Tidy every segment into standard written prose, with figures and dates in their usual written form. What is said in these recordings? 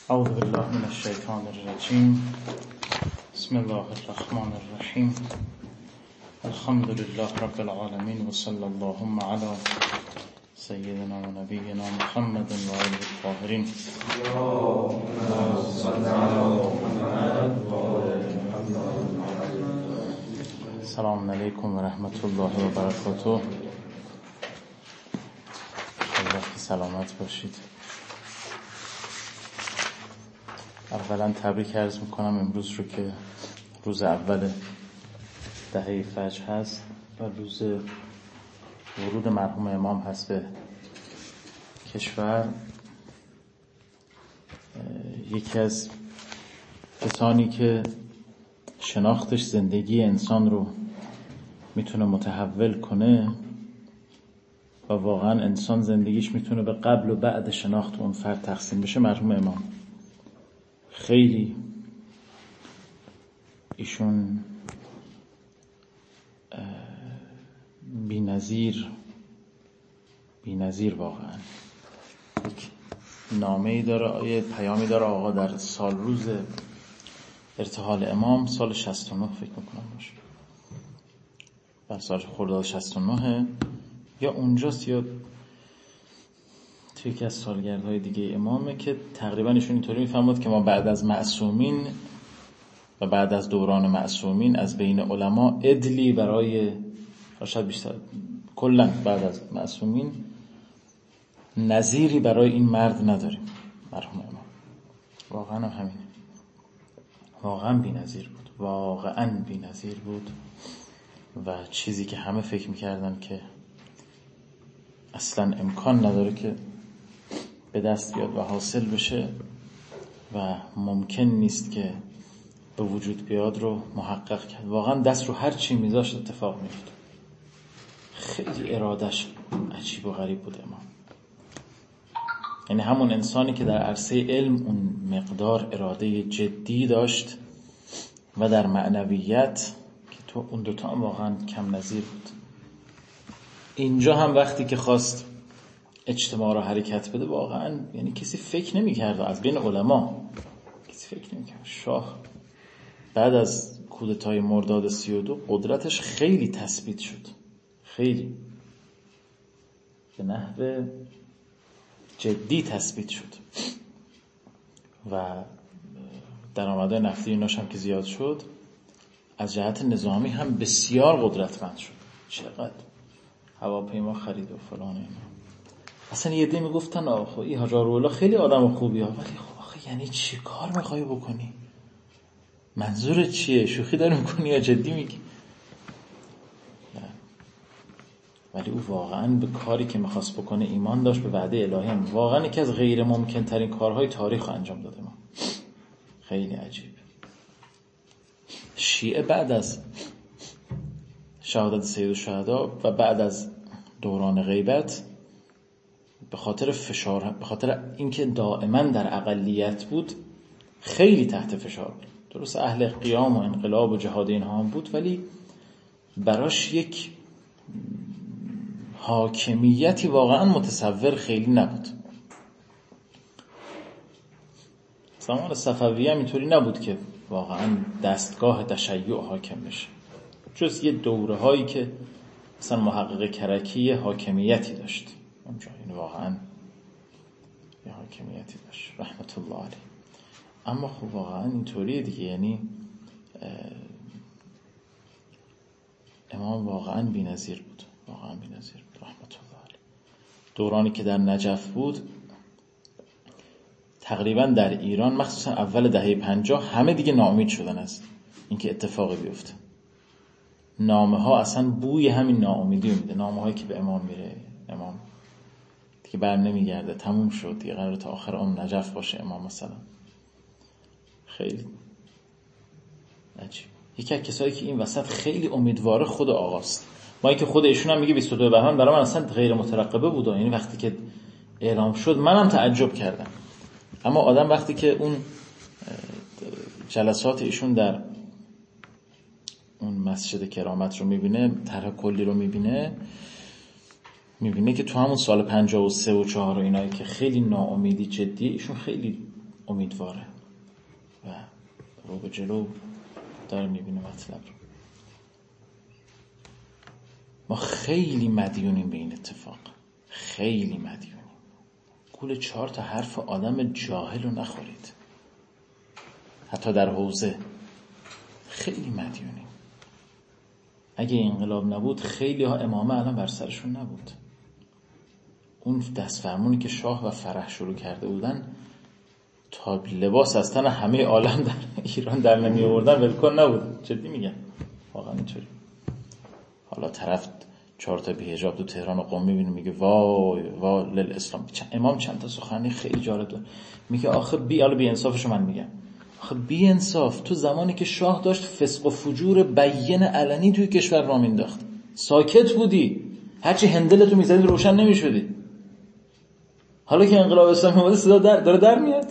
اعوذ بالله من الشیطان الرجیم. بسم الله الرحمن الرحیم. الحمد لله رب العالمین و صلی اللهم علی سیدنا و نبینا محمد و آله الطاهرین. السلام علیکم و رحمت الله و برکاته. الله سلامت باشید. اولا تبریک عرض میکنم امروز رو که روز اول دهه فجر هست و روز ورود مرحوم امام هست به کشور. یکی از کسانی که شناختش زندگی انسان رو میتونه متحول کنه و واقعا انسان زندگیش میتونه به قبل و بعد شناخت اون فرد تقسیم بشه مرحوم امام. خیلی ایشون بی‌نظیر واقعا. یک نامه‌ای داره، یه پیامی داره آقا در سال روز ارتحال امام سال 69 فکر میکنم باشه، در سال خرداد 69 یا اونجاست یا توی یکی از سالگردهای دیگه امامه که تقریبا ایشون اینطوری میفهمد که ما بعد از معصومین و بعد از دوران معصومین از بین علما عدلی برای شاید بیشتر کلا بعد از معصومین نظیری برای این مرد نداریم. مرحوم امام واقعا همین، واقعا بی‌نظیر بود و چیزی که همه فکر میکردن که اصلا امکان نداره که به دست بیاد و حاصل بشه و ممکن نیست که به وجود بیاد رو محقق کرد. واقعا دست رو هر چی میذاشت اتفاق میفت. خیلی ارادش عجیب و غریب بود امام. یعنی همون انسانی که در عرصه علم اون مقدار اراده جدی داشت و در معنویت که تو اون دوتا هم واقعا کم نظیر بود. اینجا هم وقتی که خواست اجتماع را حرکت بده واقعا یعنی کسی فکر نمی‌کرد، از بین علما کسی فکر نمی‌کرد. شاه بعد از کودتای مرداد 32 قدرتش خیلی تثبیت شد، خیلی به نحو جدی تثبیت شد و درآمدهای نفتی ایناش هم که زیاد شد، از جهت نظامی هم بسیار قدرتمند شد. چقدر هواپیما خرید و فلان اینا. اصلا یه عده میگفتن آخه این حاج الله خیلی آدم خوبیه، ولی خب آخه یعنی چی کار میخوای بکنی؟ منظورت چیه؟ شوخی داری میکنی یا جدی میگی؟ ولی او واقعا به کاری که میخواست بکنه ایمان داشت، به وعده الهی هم. واقعا یکی از غیر ممکن ترین کارهای تاریخ انجام داده ما. خیلی عجیب. شیعه بعد از شهادت سید الشهدا و بعد از دوران غیبت به خاطر فشار، به خاطر اینکه دائما در اقلیت بود خیلی تحت فشار بود. درست اهل قیام و انقلاب و جهاد اینها هم بود، ولی براش یک حاکمیتی واقعا متصور خیلی نبود. زمان صفویه هم اینطوری نبود که واقعا دستگاه تشیع حاکم بشه، جز یه دوره هایی که مثلا محقق کرکی حاکمیتی داشت اونجا، این واقعا یه حاکمیتی داشت رحمت الله علیه. اما خب واقعا اینطوریه دیگه. یعنی امام واقعا بی‌نظیر بود، واقعا بی‌نظیر بود رحمت الله علیه. دورانی که در نجف بود تقریبا در ایران مخصوصا اول دهه 50 همه دیگه ناامید شدن از اینکه اتفاقی بیفته. نامه ها اصلا بوی همین ناامیدی میده. نامه هایی که به امام میره، امام دیگه بر نمیگرده، تموم شد دیگه، قراره تا آخر عمر نجف باشه امام مثلا. خیلی عجیب. یکی از کسایی که این وسط خیلی امیدواره خود آقاست. ما که خود ایشون هم میگه 22 بهمن برای من اصلا غیر مترقبه بود، یعنی وقتی که اعلام شد منم تعجب کردم. اما آدم وقتی که اون جلسات ایشون در اون مسجد کرامت رو میبینه، طرح کلی رو میبینه که تو همون سال 53 و 4 و اینایی که خیلی ناامیدی جدی، ایشون خیلی امیدواره و رو به جلو داره میبینه مطلب رو. ما خیلی مدیونیم به این اتفاق، خیلی مدیونیم. گول 4 تا حرف آدم جاهل رو نخورید، حتی در حوزه خیلی مدیونیم. اگه انقلاب نبود خیلی ها امامه الان بر سرشون نبود. اون دست فرمونی که شاه و فرح شروع کرده بودن تا لباس از تن همه عالم در ایران در نمی آوردن ولکن نبود. جدی میگم، واقعا اینطوری. حالا طرف 4 تا بی‌حجاب تو تهران و قم میبینه میگه وای وای للاسلام. امام چند تا سخنی خیلی جالب داره، میگه آخه بی انصافشو من میگم، آخه بی انصاف تو زمانی که شاه داشت فسق و فجور بین علنی توی کشور را مینداخت ساکت بودی، هرچی هندلتو میزدی روشن نمیشدی. حالا که انقلاب اسلامی اومده صدا داره در میاد.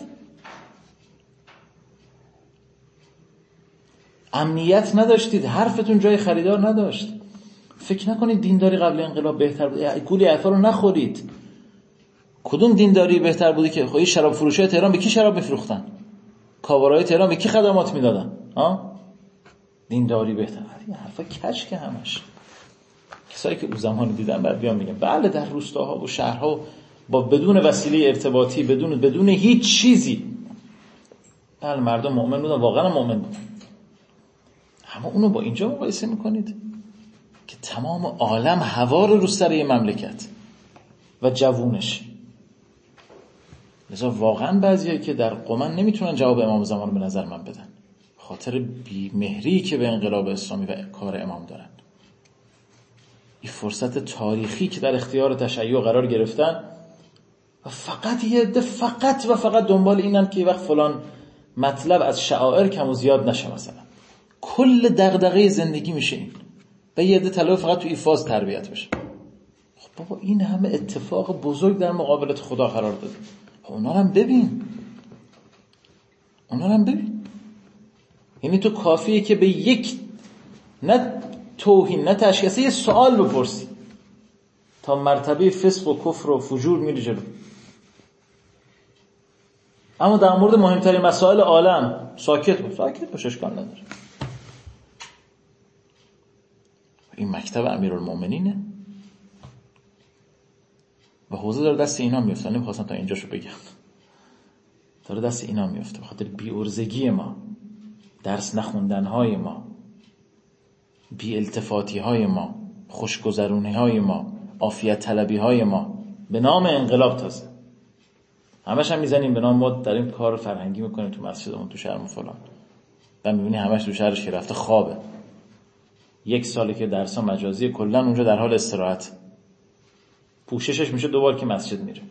امنیت نداشتید، حرفتون جای خریدار نداشت. فکر نکنید دینداری قبل انقلاب بهتر بود. گولی عفا رو نخورید. کدوم دینداری بهتر بودی که خب شراب فروشای تهران به کی شراب میفروختن؟ کابارای تهران به کی خدمات میدادن؟ دینداری بهتر. این حرفا کج که همش. کسایی که اون زمان دیدن بعد بیان میگن بله در روستاها و شهرها با بدون وسیله ارتباطی بدون هیچ چیزی بله مردم مؤمن بودن، واقعا مؤمن بودن. اما اونو با اینجا مقایسه میکنید که تمام عالم هوا رو سر یه مملکت و جوونش. لذا واقعا بعضیایی که در قمن نمیتونن جواب امام زمان به نظر من بدن، خاطر بی‌مهری که به انقلاب اسلامی و کار امام دارن. این فرصت تاریخی که در اختیار تشیع قرار گرفتن و فقط یه عده فقط دنبال اینن که وقت فلان مطلب از شعائر کم و زیاد نشه. مثلا کل دغدغه زندگی میشه این و یه عده طلب فقط تو این فاز تربیت بشه. خب بابا این همه اتفاق بزرگ در مقابلت خدا قرار داده، خب اونا رو هم ببین. یعنی تو کافیه که به یک نه توهین نه تشخیص یه سوال بپرسی تا مرتبه فسق و کفر و فجور میری جلو. اما در مورد مهمترین مسائل عالم ساکت باش، اشکال نداره. این مکتب امیرالمومنینه و حوزه داره دست اینا میفته. نمیخواستم تا اینجاشو بگم، داره دست اینا میفته بخاطر بی‌عرضگی ما، درس نخوندن‌های ما، بی التفاطی‌های ما، خوشگذرونی‌های ما، عافیت طلبی‌های ما به نام انقلاب. تازه همش هم میزنیم به نام ما داریم کار فرهنگی میکنیم تو مسجدمون تو شهر فلان، بعد میبینی همش تو شهرش که رفته خوابه. 1 ساله که درسا مجازی، کلا اونجا در حال استراحت، پوششش میشه 2 بار که مسجد میره.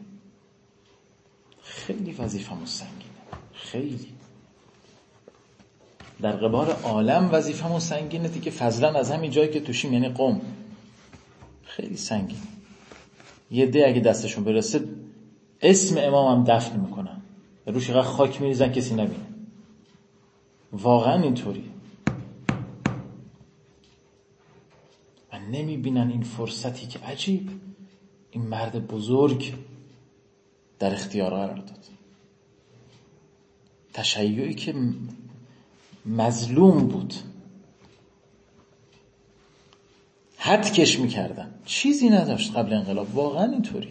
خیلی وظیفه‌مون سنگینه، خیلی در قبال عالم وظیفه‌مون سنگینه دیگه، فضلا از همین جایی که توشیم یعنی قم خیلی سنگینه. یه ده اگه دستشون برسه اسم امام هم دفن میکنن، روش یه خاک میریزن کسی نبینه. واقعا اینطوریه و نمیبینن این فرصتی که عجیب این مرد بزرگ در اختیار قرار داد. تشیعی که مظلوم بود، حد کش میکردن، چیزی نداشت قبل انقلاب. واقعا اینطوری.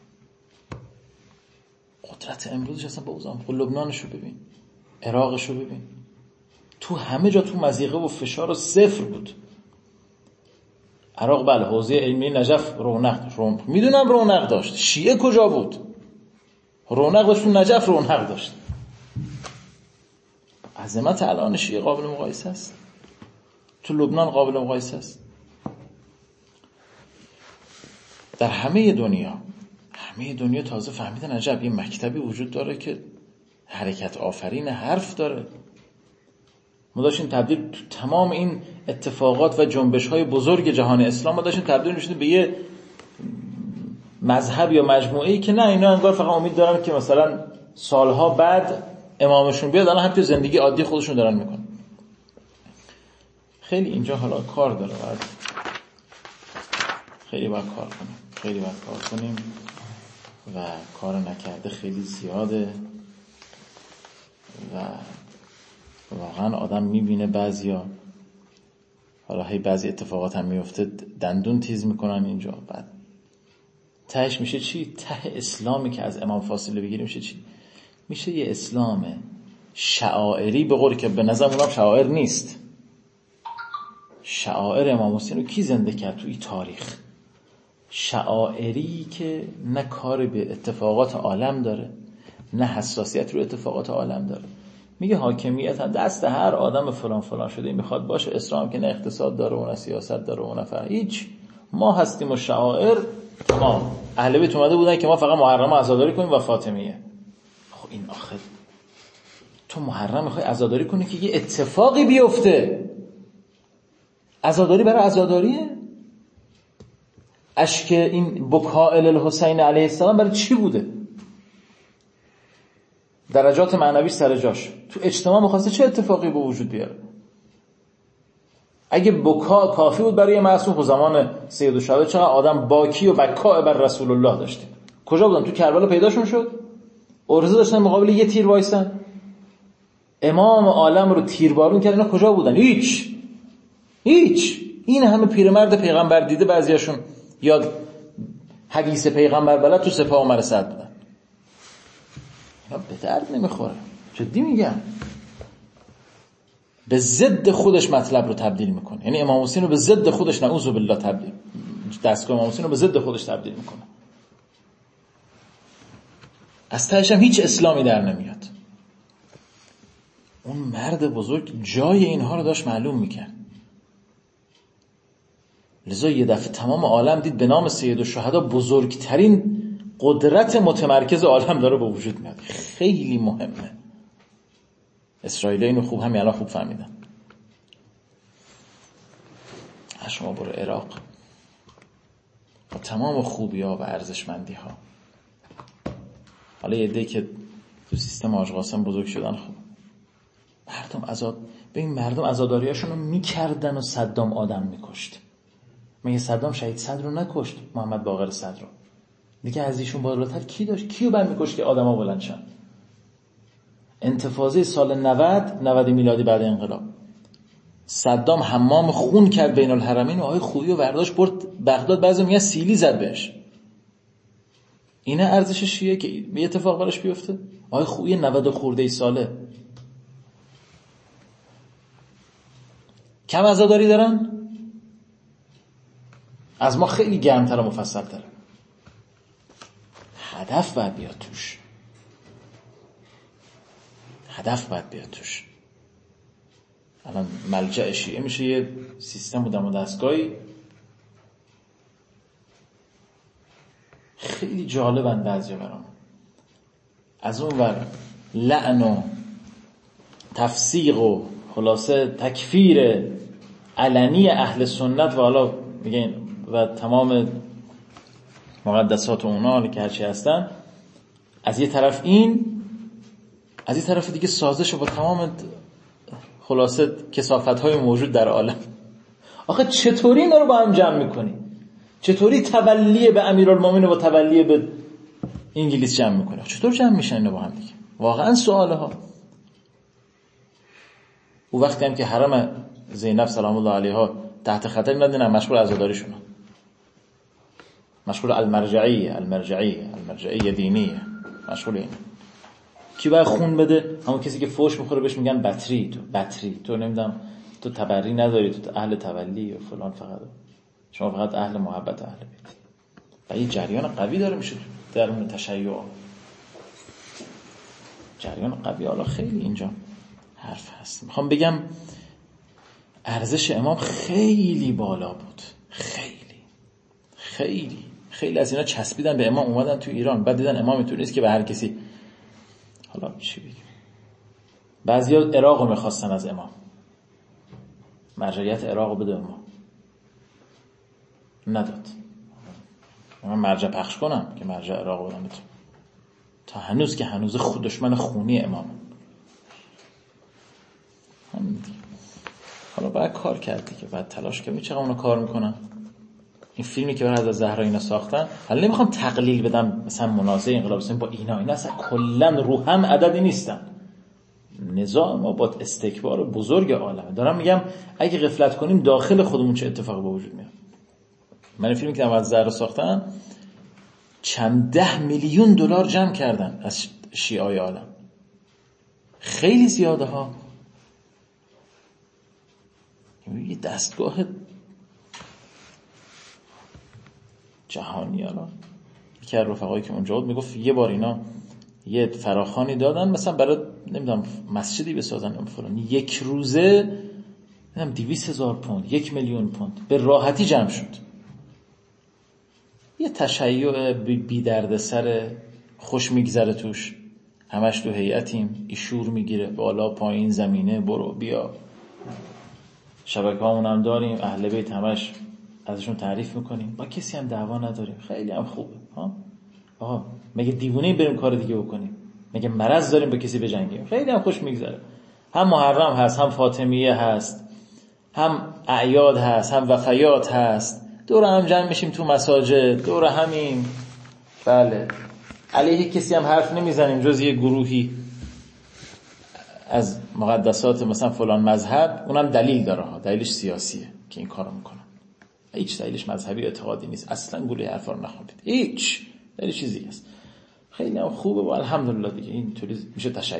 قدرت امروزش اصلا با اوزان. لبنانشو ببین، عراقشو ببین، تو همه جا تو مضیقه و فشار و صفر بود. عراق بله حوزه علمی نجف رونق داشت، میدونم رونق داشت. شیعه کجا بود؟ رونق داشت تو نجف، رونق داشت. عظمت الان شیعه قابل مقایسه است، تو لبنان قابل مقایسه است. در همه دنیا تازه فهمیدن عجب یه مکتبی وجود داره که حرکت آفرین حرف داره. ما داشتیم تبدیل تو تمام این اتفاقات و جنبش‌های بزرگ جهان اسلام ما داشتیم تبدیل می‌شدیم به یه مذهب یا مجموعه‌ای که نه اینا انگار فقط امید دارن که مثلا سالها بعد امامشون بیاد، الان هم تو زندگی عادی خودشون دارن میکنن. خیلی اینجا حالا کار داره، خیلی باید کار کنیم و کار نکرده خیلی زیاده و واقعا آدم میبینه بعضیا، حالا بعضی اتفاقات هم میفته، دندون تیز میکنن اینجا، بعد تهش میشه چی؟ ته اسلامی که از امام فاصله بگیریم میشه چی؟ میشه یه اسلام شعائری، به قولی که به نظر اونم شعائر نیست. شعائر امام حسین رو کی زنده کرد توی تاریخ؟ شعائری که نه کار به اتفاقات عالم داره، نه حساسیت رو اتفاقات عالم داره. میگه حاکمیت هم دست هر آدم فلان فلان شده میخواد باشه. اسلام که نه اقتصاد داره و نه سیاست داره و نه هیچ. ما هستیم و شعائر تمام. اهل بیت اومده بودن که ما فقط محرم عزاداری کنیم و فاطمیه. خب این آخر تو محرم میخوای عزاداری کنی که یه اتفاقی بیفته. عزاداری برای عزاداریه؟ اشک این بکاء الحسین علیه السلام برای چی بوده؟ درجات معنویش سر جاش. تو اجتماع میخواسته چه اتفاقی به وجود بیاره؟ اگه بکا کافی بود برای معصوم، خب زمان سید الشهدا چقدر آدم باکی و بکاء بر رسول الله داشتیم. کجا بودن؟ تو کربلا پیداشون شد؟ عرضه داشتن مقابل یه تیر وایسن؟ امام عالم رو تیربارون کردن. کجا بودن؟ هیچ. این همه پیرمرد پیغمبر دیده، بعضیاشون یا حدیث پیغمبر بلد، تو سپاه عمر سعد بودن. اینا به درد نمیخوره. جدی میگم. به ضد خودش مطلب رو تبدیل میکنه. یعنی امام حسین رو به ضد خودش، نعوذ بالله، تبدیل، دستگاه امام حسین رو به ضد خودش تبدیل میکنه. از تهش هم هیچ اسلامی در نمیاد. اون مرد بزرگ جای اینها رو داشت معلوم میکرد. لذا یه دفعه تمام عالم دید به نام سید الشهدا بزرگترین قدرت متمرکز عالم داره به وجود میاد. خیلی مهمه. اسرائیل اینو خوب، همین الان خوب فهمیدن. شما برو عراق با تمام خوبی‌ها و ارزشمندی‌ها، حالا یه عده‌ای که تو سیستم حاج قاسم بزرگ شدن، خوب مردم عزاداریاشون رو میکردن و صدام آدم میکشت. مگه صدام شهید صدر رو نکشت؟ محمد باقر صدر رو دیگه از ایشون بالاتر کی داشت؟ کیو بند میکشت که آدما بلند شن؟ انتفاضه سال 90 میلادی بعد انقلاب، صدام حمام خون کرد بین الحرمین و آقای خویی و برداشت برد بغداد. بعضی میگن سیلی زد بهش. اینه ارزش شیعه که به اتفاق براش بیفته؟ آقای خویی 90 خورده ساله کم عزاداری دارن؟ از ما خیلی گرمتر و مفصل تره. هدف باید بیاد توش. الان ملجأ شیعه میشه یه سیستم و دم و دستگاهی. خیلی جالبن بعضی برام. از اون ور لعن و تفسیق و خلاصه تکفیر علنی اهل سنت و حالا میگن و تمام مقدسات اونا که هرچی هستن، از یه طرف این، از یه طرف دیگه سازش با تمام خلاصه کثافت‌های موجود در عالم. آخه چطوری اینا رو با هم جمع میکنی؟ چطوری تولی به امیرالمومنین و تولی به انگلیس جمع میکنی؟ چطور جمع میشن اینا با هم دیگه؟ واقعا سواله ها. او وقتی هم که حرم زینب سلام الله علیها تحت خطر ندینن، مشغول عزاداریشون، مشغول المرجعیه دینیه، مشغول این. کی باید خون بده؟ همون کسی که فوش میخوره بهش میگن بطری تو نمیدونم، تو تبری نداری، تو اهل تولی و فلان، فقط شما فقط اهل محبت اهل بیت. و این جریان قوی داره میشه در اون تشیع، جریان قوی. حالا خیلی اینجا حرف هست. میخوام بگم ارزش امام خیلی بالا بود. خیلی از اینا چسبیدن به امام، اومدن تو ایران، بعد دیدن امام اینطوری نیست که به هر کسی، حالا چی بگیم، بعضیا عراق رو میخواستن از امام، مرجعیت عراق رو بده امام، نداد. من مرجع پخش کنم که مرجع عراق بدم بتون، تا هنوز که هنوز خود دشمن خونی امام. همین دیگه. حالا باید کار کردی که بعد تلاش کنی. چقدر اونا کار میکنن؟ این فیلمی که برای حضرت زهرا اینا ساختن، حالا نمیخوام تقلیل بدم مثلا منازعه انقلاب حسین با اینا اصلا کلا رو هم عددی نیستن. نزاع ما با استکبار بزرگ عالمه. دارم میگم اگه غفلت کنیم داخل خودمون چه اتفاقی به وجود میاد. من فیلمی که از ذره ساختن چند 10 میلیون دلار جمع کردن از شیعای عالم، خیلی زیاده ها. یه دستگاه جهانی. الان یکی از رفقایی که اونجا بود میگفت یه بار اینا یه فراخوانی دادن مثلا برای نمیدونم مسجدی بسازن فلان، یک روزه نمیدونم 200,000 پوند 1 میلیون پوند به راحتی جمع شد. یه تشیع بی درد سر، خوش میگذره توش، همش تو هیئتیم، ایشور میگیره بالا پایین زمینه برو بیا، شبکه هامون هم داریم، اهل بیت همش ازشون تعریف میکنیم، با کسی هم دعوا نداریم، خیلی هم خوبه ها. آها مگه دیوونه‌ایم بریم کار دیگه بکنیم؟ مگه مرض داریم با کسی بجنگیم؟ خیلی هم خوش میگذره. هم محرم هست، هم فاطمیه هست، هم اعیاد هست، هم وفیات هست، دور هم جمع میشیم تو مساجد، دور همیم. بله علیه کسی هم حرف نمیزنیم جز یه گروهی از مقدسات مثلا فلان مذهب، اونم دلیل داره ها، دلیلش سیاسیه که این کارو میکنن، هیچ دلیلش مذهبی اعتقادی نیست، اصلا گوله حرفا رو نخوابید، هیچ دلیل چیزی هست. خیلی هم خوبه و الحمدلله دیگه اینطوری میشه تشیع.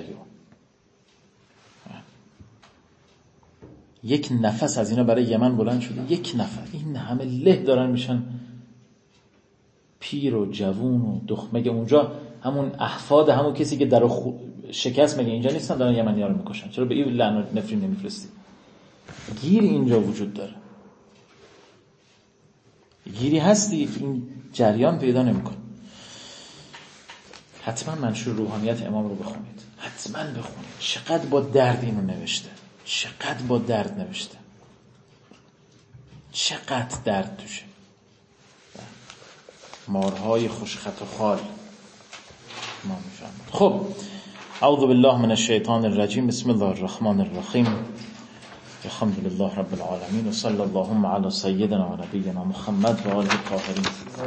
یک نفس از اینا برای یمن بلند شده، یک نفر، این همه له دارن میشن پیر و جوون و مگه اونجا همون احفاد همون کسی که در شکست مگه اینجا نیستن دارن یمنی‌ها رو میکشن؟ چرا به این لعنت نفرین نمیفرستی؟ گیر اینجا وجود داره، گیری هستی که این جریان پیدا نمیکنه. حتما منشور روحانیت امام رو بخونید، حتما بخونید. چقدر با درد اینو نوشته، چقدر با درد نوشته، چقدر درد توشه، مارهای خوشخط و خال ما میفهمید. خب اعوذ بالله من الشیطان الرجیم، بسم الله الرحمن الرحیم، الحمد لله رب العالمین و صلی اللهم علی سیدنا و نبینا محمد و آله الطاهرین.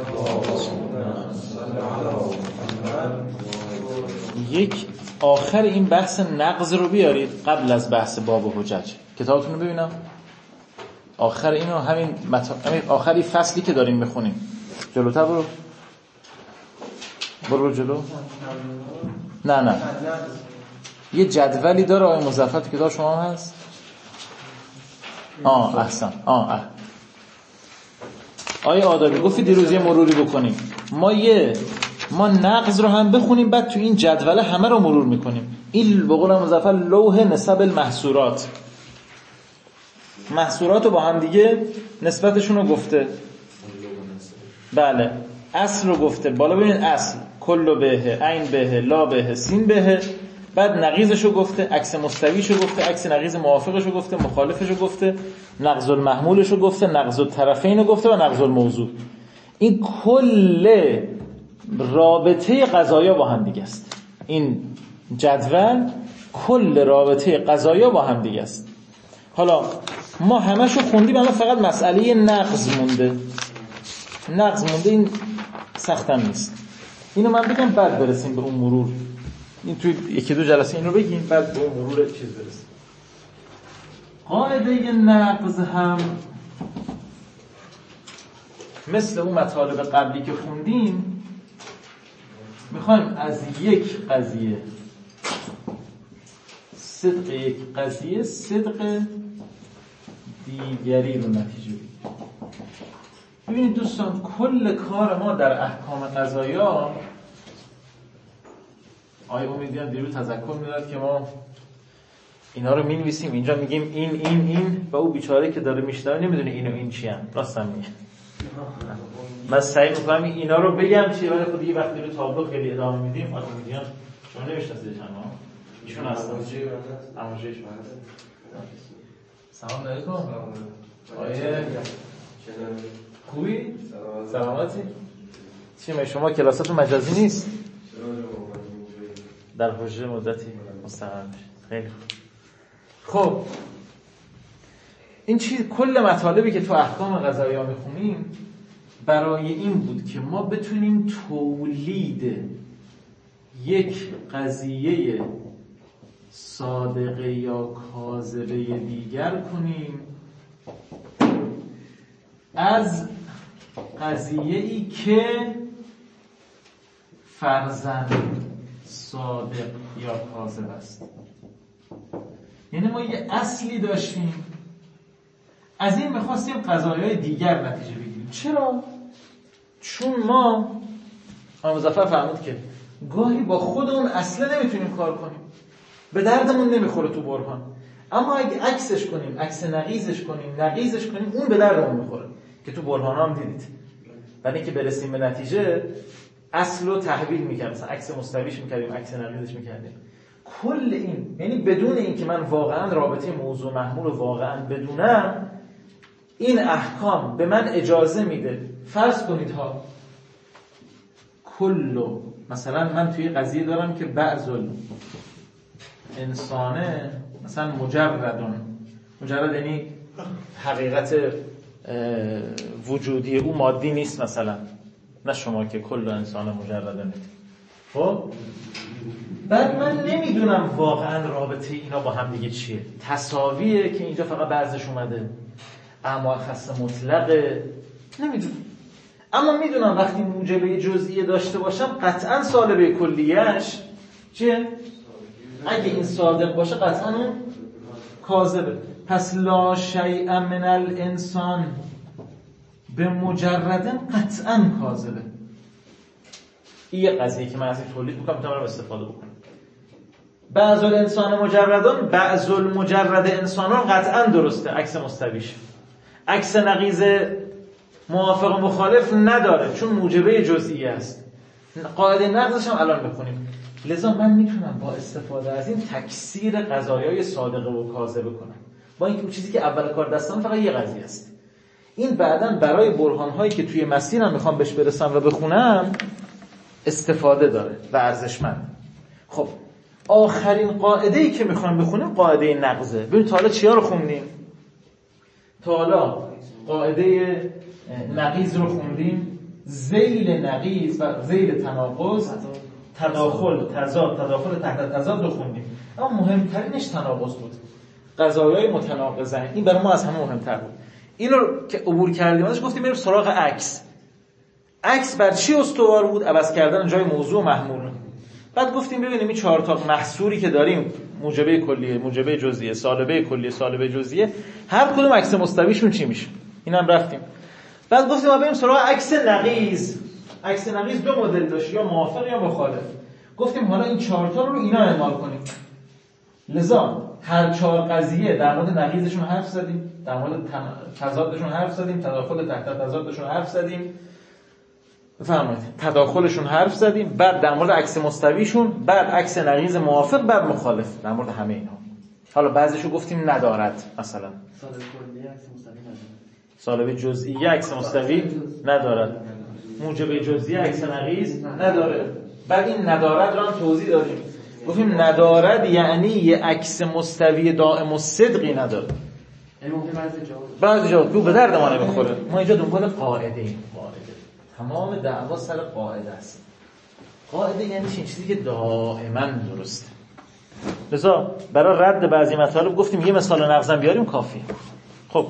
یک آخر این بحث نقض رو بیارید قبل از بحث باب حجج، کتابتون رو ببینم. آخر اینو همین آخری فصلی که داریم میخونیم، جلوتر برو جلو. نه یه جدولی داره آقای مظفر تو کتاب شما هم هست. احسن. آیا آدابی گفتی دیروز یه مروری بکنیم، ما نقض رو هم بخونیم بعد تو این جدول همه رو مرور میکنیم. این به قول مظفر لوح نسب المحصورات، محصورات رو با هم دیگه نسبتشون رو گفته. بله اصل رو گفته، بالا ببینید اصل کل به، عین به، لا به، سین به، بعد نقیضش رو گفته، عکس مستویش رو گفته، عکس نقیض موافقش رو گفته، مخالفش رو گفته، نقض المحمولش رو گفته، نقض الطرفین رو گفته و نقض الموضوع. این کل رابطه قضایا با هم دیگه است. این جدول کل رابطه قضایا با هم دیگه است. حالا ما همشو خوندیم، اما فقط مسئله نقض مونده. این سختم نیست. اینو من بگم بعد برسیم به اون مرور. این توی یکی دو جلسه اینو بگیم بعد به اون مرور چیز برسیم. قاعده نقض هم مثل اون مطالب قبلی که خوندیم، میخوایم از یک قضیه، صدق یک قضیه، صدق دیگری رو نتیجه بگیریم. ببینید دوستان، کل کار ما در احکام قضایا، آقای امیدیان دیروز تذکر میداد که ما اینا رو می‌نویسیم اینجا، میگیم این و او بیچاره که داره میشنوه نمیدونه این و این چی هم. راستم میگه، من سعی میکنم اینا رو بگم چیه، ولی خود یه وقتی رو تابلو خیلی ادامه میدیم. آقای امیدیان شما نمیشناسیدش ها؟ ایشون هستن اموجهش من. سلام علیکم. آیه خوبی؟ سلامتی؟ چی شما کلاساتون مجازی نیست؟ در حجره مدتی مستقر میشه. خیلی خوب. این چیز کل مطالبی که تو احکام قضایی ها میخونیم برای این بود که ما بتونیم تولید یک قضیه صادقه یا کاذبه دیگر کنیم از قضیه ای که فرضاً صادق یا کاذب است. یعنی ما یه اصلی داشتیم، از این میخواستیم قضایای دیگر نتیجه بگیریم. چرا؟ چون ما مظفر فرمود که گاهی با خود اون اصله نمیتونیم کار کنیم، به دردمون نمیخوره تو برهان، اما اگه عکسش کنیم، عکس نقیضش کنیم، اون به دردمون میخوره که تو برهان هم دیدید. برای اینکه برسیم به نتیجه اصل رو تحویل میکردیم، مثلا عکس مستویش میکردیم، عکس نقیضش میکردیم. کل این یعنی بدون این که من واقعا رابطه موضوع محمول رو واقعا بدونم، این احکام به من اجازه میده فرض کنید ها کلو، مثلا من توی قضیه دارم که بعض انسانه مثلا مجرد یعنی حقیقت وجودی او مادی نیست، مثلا نه شما که کل انسان مجرده نیست. خب بعد من نمیدونم واقعا رابطه اینا با هم دیگه چیه، تساویه که اینجا فقط بعضش اومده، اما خاص مطلقه، نمیدونم. اما میدونم وقتی موجبه جزئیه داشته باشم قطعا سالبه کلیهش چیه؟ اگه این صادق باشه قطعا اون کاذبه. پس لا شیء من الانسان به مجردن قطعا کاذبه. این یه قضیه که من از این تولید میکنم میتونم استفاده بکنم. بعض الانسان مجردان، بعض المجرد انسانان قطعا درسته، عکس مستویش. عکس نقیض موافق و مخالف نداره چون موجبه جزئی است. قاعده نقضش هم الان بخونیم. لذا من میتونم با استفاده از این تکثیر قضایای صادقه و کاذبه کنم، با اینکه اون چیزی که اول کار دستم فقط یه قضیه است. این بعداً برای برهان‌هایی که توی مسیرم میخوام بهش برسم و بخونم استفاده داره و ارزشمند. خب آخرین قاعده‌ای که میخوام بخونیم قاعده نقضه. ببین تا حالا چیا رو خوندیم؟ تا حالا قاعده نقیض رو خوندیم، ذیل نقیض و ذیل تناقض، تداخل تحت تضاد رو خوندیم. اما مهمترینش تناقض بود. قضایای متناقضن، این برای ما از همه مهمتر بود. این رو که عبور کردیم ازش گفتیم بریم سراغ عکس. عکس بر چی استوار بود؟ عوض کردن جای موضوع و محمول. بعد گفتیم ببینیم این 4 تا محصوری که داریم، موجبه کلیه، موجبه جزئیه، سالبه کلیه، سالبه جزئیه، هر کدوم عکس مستویشون چی میشه؟ اینم رفتیم. بعد گفتیم ما بریم سراغ عکس نقیض. عکس نقیض 2 مدل داشت، یا موافق یا مخالف. گفتیم حالا این 4 تا رو اینا اعمال کنیم. لذا هر 4 قضیه در مورد نقیضشون حرف زدیم، در مورد تضادشون حرف زدیم، تداخل تحت تضادشون حرف زدیم، بفرمایید تداخلشون حرف زدیم، بعد در مورد عکس مستویشون، بعد عکس نقیض موافق، بعد مخالف، در مورد همه اینا. حالا بعضیشو گفتیم ندارد، مثلا سالبه جزئی عکس مستوی ندارد، موجبه جزئی عکس نقیض نداره. بعد این ندارد رو هم توضیح دادیم، گفتیم ندارد یعنی یه عکس مستوی دائم الصدقی نداره. بعضی جا به درد ما نمیخوره. ما اینجا دنبال قاعده ایم. تمام دعوا سر قاعده است. قاعده یعنی چیزی که دائما درسته. لذا برای رد بعضی مطالب گفتیم یه مثال نقضم بیاریم کافیه. خب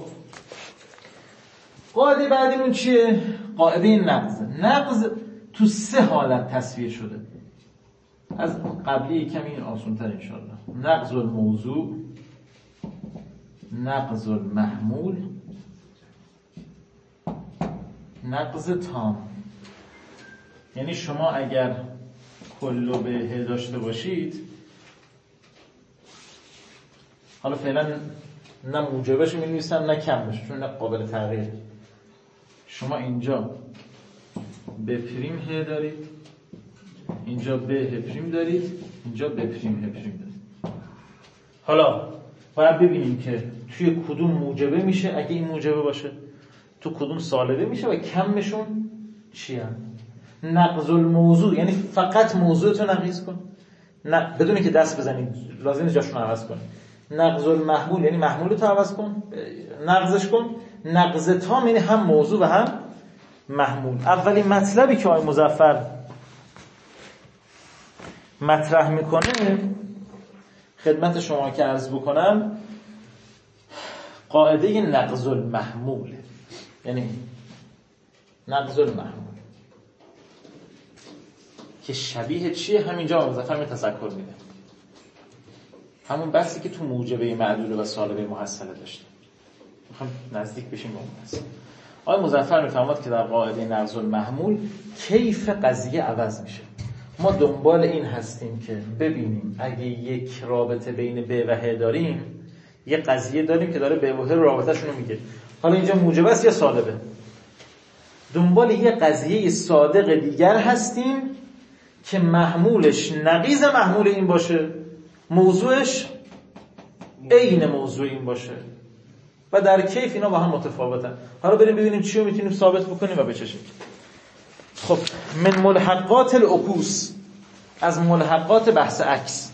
قاعده بعدیمون چیه؟ قاعده نقض. نقض تو 3 حالت تصویر شده. از قبلی کمی آسان‌تر انشالله. نقض الموضوع، نقض المحمول، نقض تام. یعنی شما اگر کل و به داشته باشید، حالا فعلا نه موجبش می‌نویسم نه کمش چون نه قابل تغییر. شما اینجا به پریم ه دارید، اینجا به ه پریم دارید، اینجا به پریم ه پریم دارید. حالا باید ببینیم که توی کدوم موجبه میشه، اگه این موجبه باشه تو کدوم سالبه میشه و کمشون چی هم؟ نقض الموضوع یعنی فقط موضوعتو نقیض کن، بدون که دست بزنید، لازم جاشون عوض کن. نقض المحمول یعنی محمولتو عوض کن، نقضش کن. نقض تام یعنی هم موضوع و هم محمول. اولین مطلبی که آقای مظفر مطرح میکنه خدمت شما که عرض بکنم قاعده نقض المحمول، یعنی نقض المحمول که شبیه چیه؟ همینجا مظفر می تذکر میده، همون بحثی که تو موجبه معلوله و سالبه محصله داشتیم. میخوام نزدیک بشیم به اون بحث. آقای مظفر میفرماد که در قاعده نقض المحمول کیف قضیه عوض میشه. ما دنبال این هستیم که ببینیم اگه یک رابطه بین ب و ه داریم، یه قضیه داریم که داره ب و ه رابطه‌شون رو میگه، حالا اینجا موجبه است یا سالبه، دنبال یه قضیه صادق دیگر هستیم که محمولش نقیض محمول این باشه، موضوعش عین موضوع این باشه و در کیف اینا با هم متفاوتن. حالا بریم ببینیم چی رو میتونیم ثابت بکنیم و به چه شکل. خب من ملحقات العکوس، از ملحقات بحث عکس،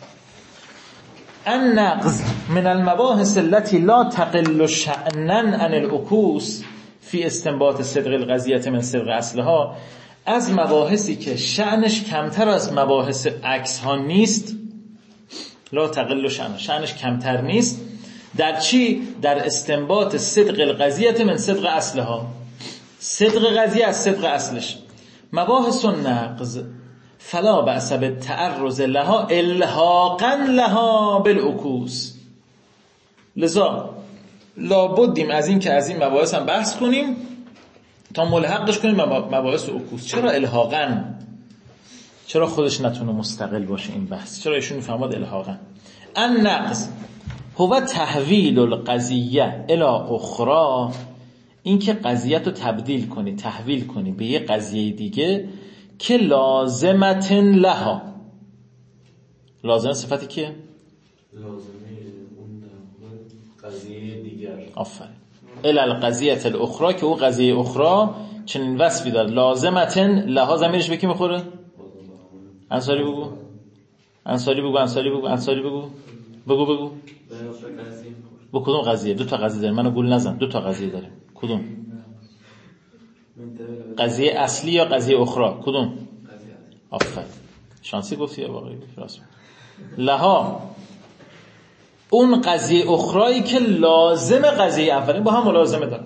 النقض من المباحث التي لا تقل شأنا عن العکوس فی استنباط صدق القضیه من صدق اصلها، از مباحثی که شأنش کمتر از مباحث عکس ها نیست، لا تقل شأن، شأنش کمتر نیست، در چی؟ در استنباط صدق القضیه من صدق اصلها، صدق قضیه از صدق اصلش. مباحث النقض فلا بأس بالتعرض لها الحاقا لها بالعکوس، لذا لابدیم از این که از این مباحث هم بحث کنیم تا ملحقش کنیم مباحث عکوس. چرا الحاقا؟ چرا خودش نتونه مستقل باشه این بحث؟ چرا ایشون میفهمد الحاقا؟ النقض هو تحویل القضیه الی اخرى، این که قضیت رو تبدیل کنی، تحویل کنی به یه قضیه دیگه که لازمت لها. لازمه صفتی که لازمه اون قضیه دیگر. آفرین. الی القضیه الاخرى، که او قضیه اخرى چنین وصفی داره. لازمت لها ضمیرش به کی میخوره؟ انصاری بگو. انصاری بگو. انصاری بگو. انصاری بگو. بگو. با کدوم قضیه؟ دو تا قضیه داریم، منو گول نزن. دو تا قضیه داریم. کدوم؟ قضیه اصلی یا قضیه اخرى؟ کدوم؟ آفرین. شانسی گفتی یا واقعی؟ راست. لها اون قضیه اخرایی که لازم قضیه اولی با هم ملازمه دارن.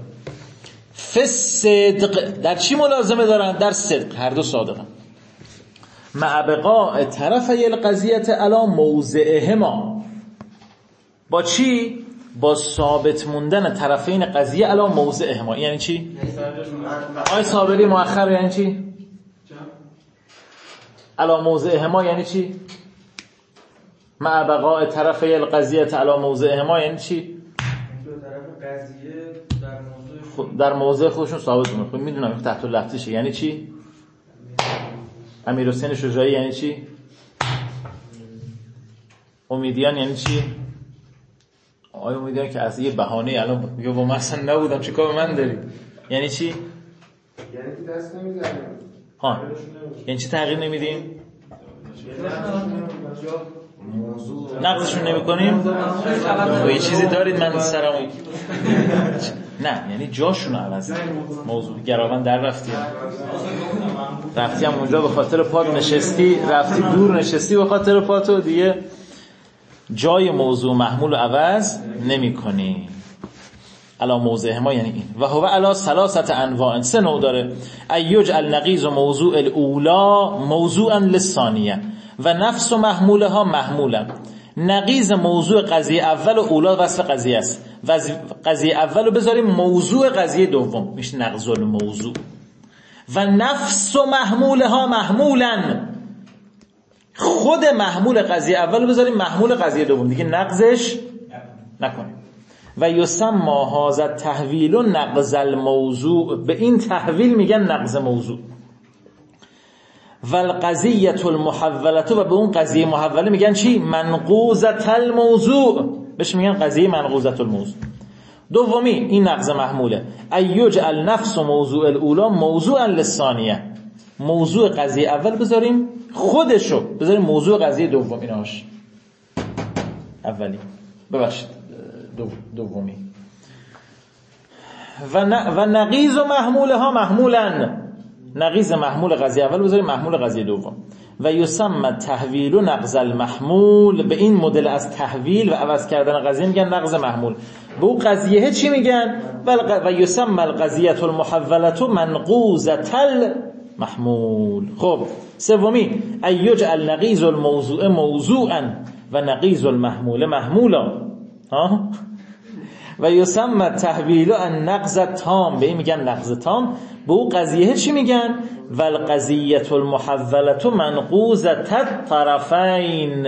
فصدق، در چی ملازمه دارن؟ در صدق، هر دو صادقن. مع بقاء طرفی القضیه علی موضعهما، با چی؟ با ثابت موندن طرفین قضیه علی موضعهما. یعنی چی؟ آیه صابری مؤخر یعنی چی؟ علی موضعهما یعنی چی؟ مع بقاء طرفی القضیه علی موضعهما یعنی چی؟ در موضع خودشون ثابت کنه. خب میدونم تحت لفظیشه. یعنی چی؟ امیرحسین شجاعی یعنی چی؟ امیدیان یعنی چی؟ آیا امیدیان که از یه بهانه الان میگه با من اصلا نبودم چیکار به من داری؟ یعنی چی؟ یعنی که دست نمیزنیم. ها، یعنی چی تغییر نمیدیم؟ نقضشون نمی کنیم؟ یه چیزی دارید من سرمون نه، یعنی جاشون عوض موضوع گراون در رفتی هم اونجا به خاطر پات نشستی، رفتی دور نشستی به خاطر پاتو، دیگه جای موضوع محمول عوض نمی کنی. علا موضع ما یعنی این. و هو علا ثلاثه انواع، سه نوع داره. ایجعل نقیض موضوع الاولا موضوعا للثانیه و نفس محمولها محمولا. نقیض موضوع قضیه اول و اولا وصف قضیه است. قضیه اول رو بذاریم موضوع قضیه دوم، میشه نقض الموضوع. و نفس محمولها محمولا، خود محمول قضیه اول رو بذاریم محمول قضیه دوم، دیگه نقضش نکنیم. و یسمى هذا تحویل نقض الموضوع، به این تحویل میگن نقض موضوع. و القضیه المحوله، و به اون قضیه محوله میگن چی؟ منقوضه الموضوع، بهش میگن قضیه منقوضه الموضوع. دومی این نقض محموله. ایجعل نفس موضوع الاولا موضوعا للثانیه، موضوع قضیه اول بذاریم خودشو بذاریم موضوع قضیه دوم. ایناش اولی، ببخشید دومی. و نقیض محمولها محمولا، نقیض محمول قضیه اول بذاریم محمول قضیه دوم. و یسمى تحویل نقض المحمول. به این مدل از تحویل و عوض کردن قضیه میگن نقض محمول. به اون قضیه چی میگن؟ و یسمى القضیة المحولة منقوضة المحمول. خب سومی ای یجعل نقیض الموضوع موضوعا و نقیض المحمول محمولا. و یسمى تحویل النقض التام. به این میگن نقض تام. به اون قضیه چی میگن؟ و القضیة المحولة منقوضة الطرفین.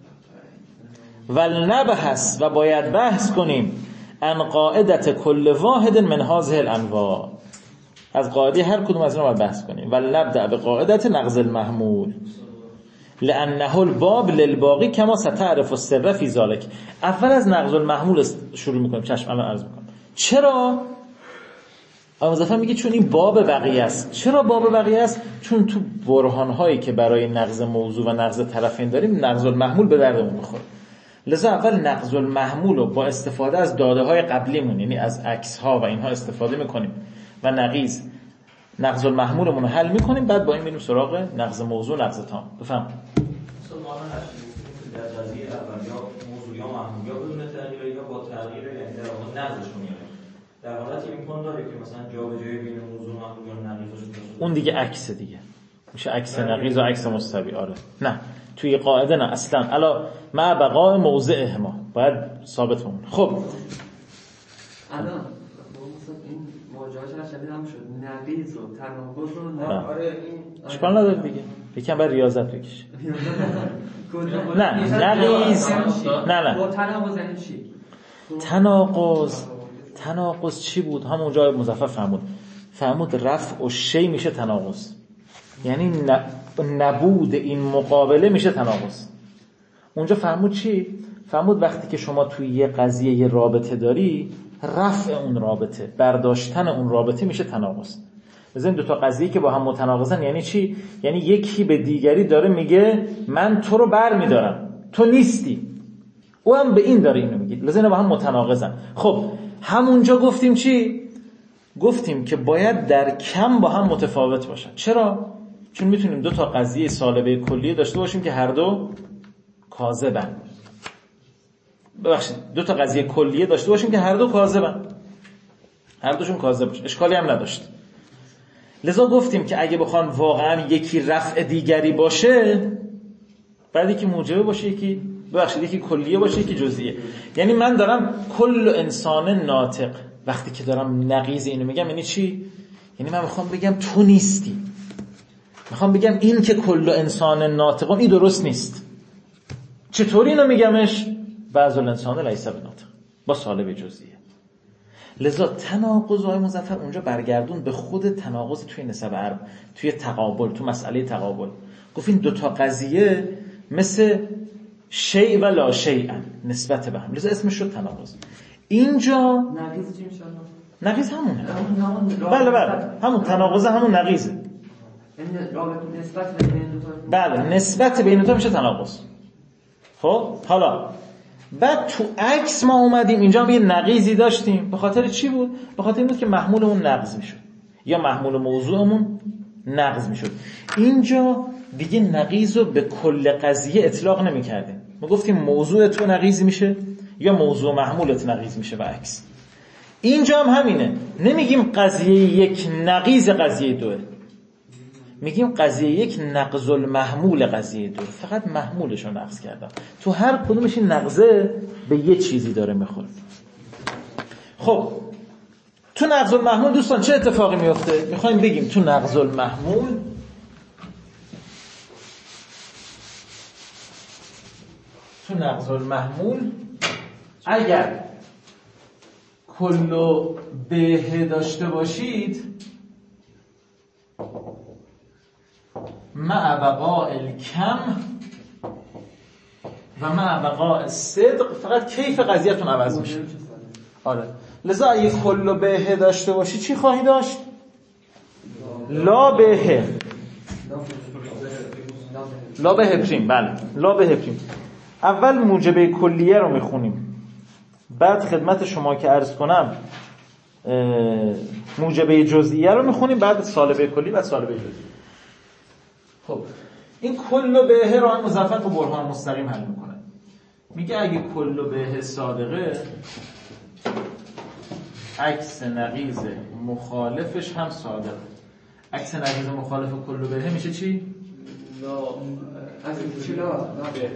ولنبحث و باید بحث کنیم عن قاعدة کل واحد من هذه الانواع. از قاعده هر کدوم از اینا باید بحث کنیم. ولنبدأ بقاعدة نقض المحمول لأنه الباب للباقی کما ستعرف السر فی ذلک. اول از نقض المحمول شروع میکنیم. چشم الان عرض میکنم. چرا؟ مظفر میگه چون این باب بقیه است. چرا باب بقیه است؟ چون تو برهان‌هایی که برای نقض موضوع و نقض طرفین داریم نقض المحمول به دردمون میخوره. لذا اول نقض المحمول رو با استفاده از داده‌های قبلیمون، یعنی از عکس‌ها و اینها استفاده میکنیم و نقض المحمولمون رو حل میکنیم. بعد با این میریم سراغ نقض موضوع، نقض تام. بفهم. مثلا ما در قضیه اول یا موضوع یا محمول یا بدون تغییر یا با تغییر، یعنی در واقع نقضشون میاره. در حالتی امکان داره که مثلا جابجایی بین موضوع محمول یا نقیضش اون دیگه عکس دیگه میشه، عکس نقیض و عکس مستوی. آره نه توی قاعده نه اصلا. الا مع بقاء موضعهما باید ثابت بمونه. خب الان این مواجهه شبیه هم شد نقیض و تناقض و آره این اشکال نداره دیگه. یکم بر ریاضت بکش. نه نقیض نه با تناقض یعنی چی؟ تناقض چی بود؟ همون جای مظفر فهمود رفع و شی میشه تناقض، یعنی نبود این مقابله میشه تناقض. اونجا فهمود چی؟ فهمود وقتی که شما توی یه قضیه یه رابطه داری، رفع اون رابطه، برداشتن اون رابطه میشه تناقض. مثلا دو تا قضیه که با هم متناقضن یعنی چی؟ یعنی یکی به دیگری داره میگه من تو رو برمیدارم، تو نیستی. او هم به این داره اینو میگه. لازم با هم متناقضن. خب همونجا گفتیم چی؟ گفتیم که باید در کم با هم متفاوت باشن. چرا؟ چون میتونیم دو تا قضیه سالبه کلیه داشته باشیم که هر دو کاذبن. ببخشید دو تا قضیه کلیه داشته باشیم که هر دو کاذبن، هر دوشون کاذب باشه، اشکالی هم نداشت. لذا گفتیم که اگه بخوان واقعا یکی رفع دیگری باشه، بعد یکی موجبه باشه، یکی کلیه باشه، یکی جزئیه. یعنی من دارم کل انسان ناطق، وقتی که دارم نقیض اینو میگم یعنی چی؟ یعنی من میخوام بگم تو نیستی، میخوام بگم این که کل انسان ناطقون این درست نیست. چطوری اینو میگمش؟ بعض الانسان لیس بناطق، با سالب جزئیه. لذا تناقض‌های مظفر اونجا برگردون به خود تناقض توی نسب عرب، توی تقابل، تو مسئله تقابل. گفتین دو تا قضیه مثل شیء و لا شیء نسبت به هم، لذا اسمش شد تناقض. اینجا نقیض چی میشه؟ نقیض همونه. بله همون تناقض، همون نقیضه. یعنی رابطه نسبت بین دو تا. بله نسبت بین دو تا میشه تناقض. خب حالا بعد تو عکس ما اومدیم اینجا یه نقیضی داشتیم. به خاطر چی بود؟ به خاطر این بود که محمولمون نقض میشد یا محمول موضوعمون نقض میشد. اینجا دیگه نقیض رو به کل قضیه اطلاق نمی‌کردیم. ما گفتیم موضوع تو نقیض میشه یا موضوع محمولت نقیض میشه و عکس. اینجا هم همینه. نمیگیم قضیه یک نقیض قضیه دوه، میگیم قضیه یک نقض المحمول قضیه دو، فقط محمولش رو نقض کردم. تو هر کدومش این نقضه به یه چیزی داره میخوره. خب تو نقض المحمول دوستان چه اتفاقی میفته؟ میخوایم بگیم تو نقض المحمول اگر کلو به داشته باشید مع بقاء الکم و مع بقاء الصدق، فقط کیف قضیه‌تون عوض میشه. آره لذا اگه کلو به داشته باشی چی خواهی داشت؟ لا به پریم. بله لا به پریم. اول موجبه کلیه رو میخونیم، بعد خدمت شما که عرض کنم موجبه جزئیه رو میخونیم، بعد سالبه کلی، بعد سالبه جزئی. خب این کل به را مظفر با برهان مستقیم حل میکنه. میگه اگه کل به صادقه، عکس نقیض مخالفش هم صادقه. عکس نقیض مخالف کل به میشه چی؟ لا از چی لا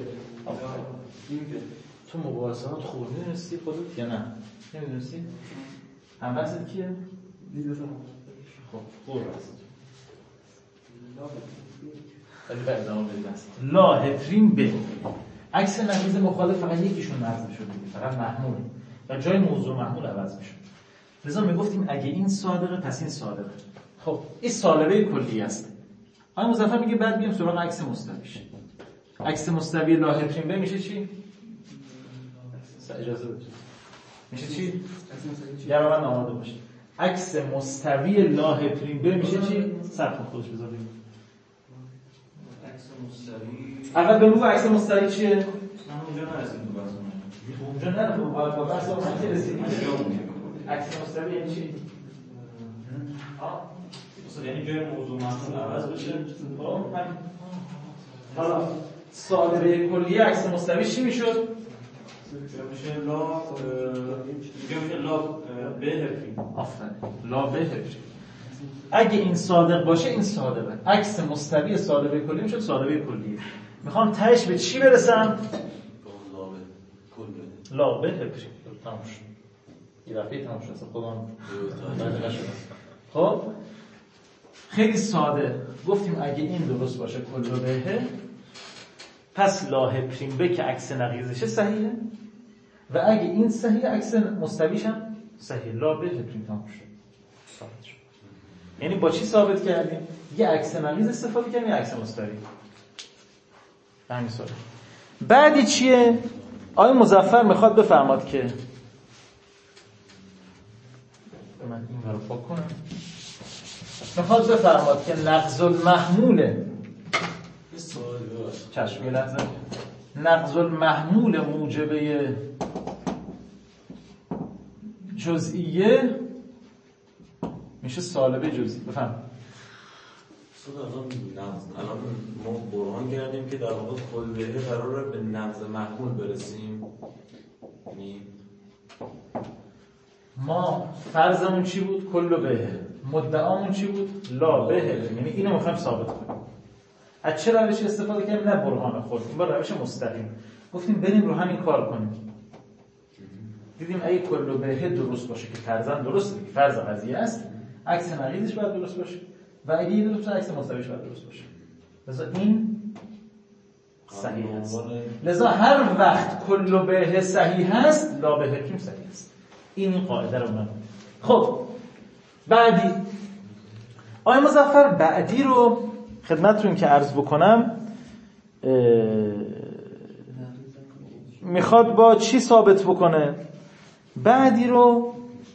تو مباحثات خوب میدونستی خودت یا نه؟ نمیدونستی؟ هم وسط کیه؟ خب خوب وسط لا هپریم به عکس نقیض مخالف فقط یکیشون نقض شده، فقط محمول و جای موضوع محمول عوض میشه. لذا میگفتیم اگه این صادقه پس این صادقه. خب این سالبه کلی است. آقای مظفر میگه بعد بیام سراغ عکس مستویش. عکس مستوی لا هپریم به میشه چی؟ اجازه بده. میشه چی؟ یه رو من آماده باشه. عکس مستوی لا هپریم به میشه چی؟ صرف خودش بذار بگیم. عکس مستوی اول بگو عکس مستوی چیه؟ من اونجا نرسیدم تو بحث اونجا نه با بحث اون که رسیدیم. عکس مستوی یعنی چی؟ یعنی جای موضوع محمول عوض بشه. حالا صادره کلی عکس مستوی چی میشد؟ میشه لا میشه لا به هپریم. آفرین، لا به هپریم. اگه این صادق باشه این صادقه. عکس مستوی صادره کلی میشد صادره کلیه. میخوام تهش به چی برسم؟ لا به هپریم. تمام شد. یه دفعه تمام شد. خودم خب خیلی ساده گفتیم اگه این درست باشه کل بهه، پس لا هپریم به که عکس نقیضشه صحیحه و اگه این صحیحه عکس مستویش هم صحیح. لا به هپریم تمام شد. ثابت شد. یعنی با چی ثابت کردیم؟ یه عکس نقیض استفاده کردیم یه عکس مستوی. همین سوال. بعدی چیه؟ آقای مظفر میخواد بفرماد که من این رو پاک کنم. میخواد بفرماد که نقض المحموله چشم یه لحظه نقض المحمول موجبه جزئیه میشه سالبه جزئی. بفهم الان ما برهان کردیم که در واقع کل بهه قراره به نقض محمول برسیم. ما فرضمون چی بود؟ کل بهه. مدعامون چی بود؟ لا بهه. یعنی اینو میخوایم ثابت کنیم. از چه روشی استفاده کنیم؟ نه برهان خود، این با روش مستقیم. گفتیم بریم رو همین کار کنیم. دیدیم اگه کل بهه درست باشه که فرضاً درسته، فرض قضیه است، عکس نقیضش باید درست باشه و اگه این درست عکس مستویش باید درست باشه. لذا این صحیح است. لذا هر وقت کل بهه صحیح است لا بهه کیم صحیح است. این قاعده رو من. خب بعدی آقای مظفر بعدی رو خدمتتون که عرض بکنم میخواد با چی ثابت بکنه؟ بعدی رو